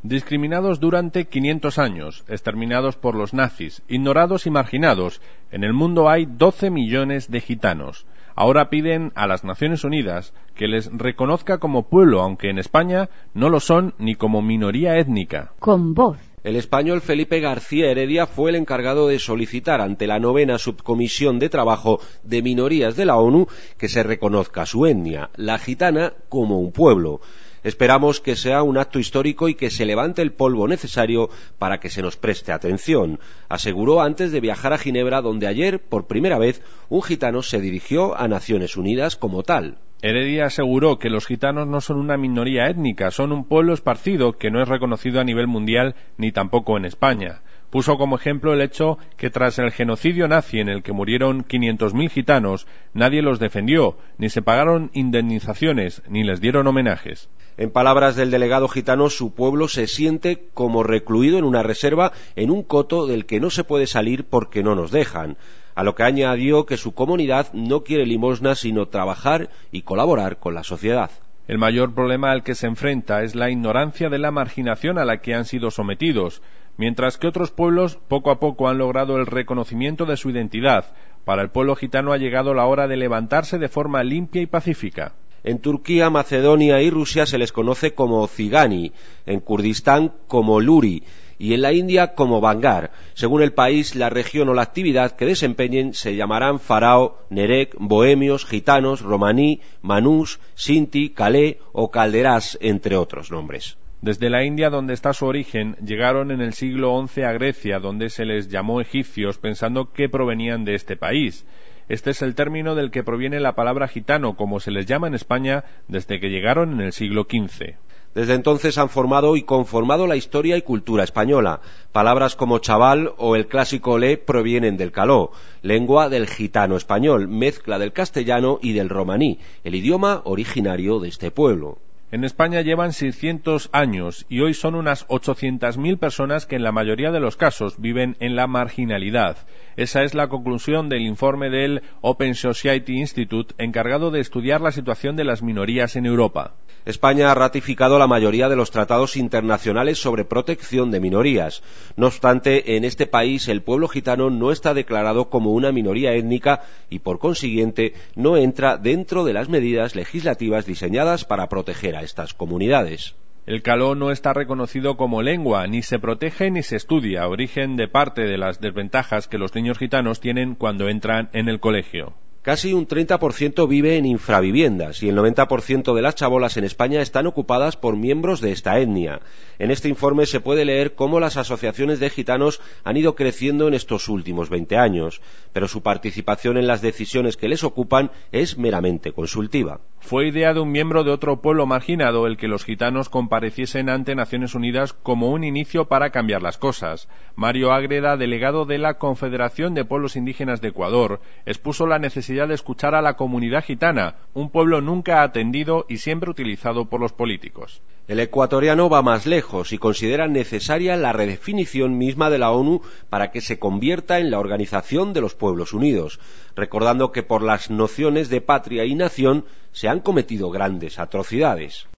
Discriminados durante 500 años, exterminados por los nazis, ignorados y marginados, en el mundo hay 12 millones de gitanos. Ahora piden a las Naciones Unidas que les reconozca como pueblo, aunque en España no lo son ni como minoría étnica. Con voz. El español Felipe García Heredia fue el encargado de solicitar ante la 9ª Subcomisión de Trabajo de Minorías de la ONU que se reconozca su etnia, la gitana, como un pueblo. Esperamos que sea un acto histórico y que se levante el polvo necesario para que se nos preste atención, aseguró antes de viajar a Ginebra, donde ayer, por primera vez, un gitano se dirigió a Naciones Unidas como tal. Heredia aseguró que los gitanos no son una minoría étnica, son un pueblo esparcido que no es reconocido a nivel mundial ni tampoco en España. Puso como ejemplo el hecho que tras el genocidio nazi en el que murieron 500.000 gitanos, nadie los defendió, ni se pagaron indemnizaciones, ni les dieron homenajes. En palabras del delegado gitano, su pueblo se siente como recluido en una reserva, en un coto del que no se puede salir porque no nos dejan. A lo que añadió que su comunidad no quiere limosna sino trabajar y colaborar con la sociedad. El mayor problema al que se enfrenta es la ignorancia de la marginación a la que han sido sometidos, mientras que otros pueblos poco a poco han logrado el reconocimiento de su identidad. Para el pueblo gitano ha llegado la hora de levantarse de forma limpia y pacífica. En Turquía, Macedonia y Rusia se les conoce como Cigani, en Kurdistán como Luri y en la India como Bangar. Según el país, la región o la actividad que desempeñen se llamarán Farao, Nerek, Bohemios, Gitanos, Romaní, Manús, Sinti, Calé o Calderás, entre otros nombres. Desde la India, donde está su origen, llegaron en el siglo XI a Grecia, donde se les llamó egipcios, pensando que provenían de este país. Este es el término del que proviene la palabra gitano, como se les llama en España desde que llegaron en el siglo XV. Desde entonces han formado y conformado la historia y cultura española. Palabras como chaval o el clásico olé provienen del caló, lengua del gitano español, mezcla del castellano y del romaní, el idioma originario de este pueblo. En España llevan 600 años y hoy son unas 800.000 personas que en la mayoría de los casos viven en la marginalidad. Esa es la conclusión del informe del Open Society Institute, encargado de estudiar la situación de las minorías en Europa. España ha ratificado la mayoría de los tratados internacionales sobre protección de minorías. No obstante, en este país el pueblo gitano no está declarado como una minoría étnica y, por consiguiente, no entra dentro de las medidas legislativas diseñadas para proteger a estas comunidades. El caló no está reconocido como lengua, ni se protege ni se estudia, origen de parte de las desventajas que los niños gitanos tienen cuando entran en el colegio. Casi un 30% vive en infraviviendas y el 90% de las chabolas en España están ocupadas por miembros de esta etnia. En este informe se puede leer cómo las asociaciones de gitanos han ido creciendo en estos últimos 20 años, pero su participación en las decisiones que les ocupan es meramente consultiva. Fue idea de un miembro de otro pueblo marginado el que los gitanos compareciesen ante Naciones Unidas como un inicio para cambiar las cosas. Mario Ágreda, delegado de la Confederación de Pueblos Indígenas de Ecuador, expuso la necesidad de escuchar a la comunidad gitana, un pueblo nunca atendido y siempre utilizado por los políticos. El ecuatoriano va más lejos y considera necesaria la redefinición misma de la ONU para que se convierta en la Organización de los Pueblos Unidos, recordando que por las nociones de patria y nación se han cometido grandes atrocidades.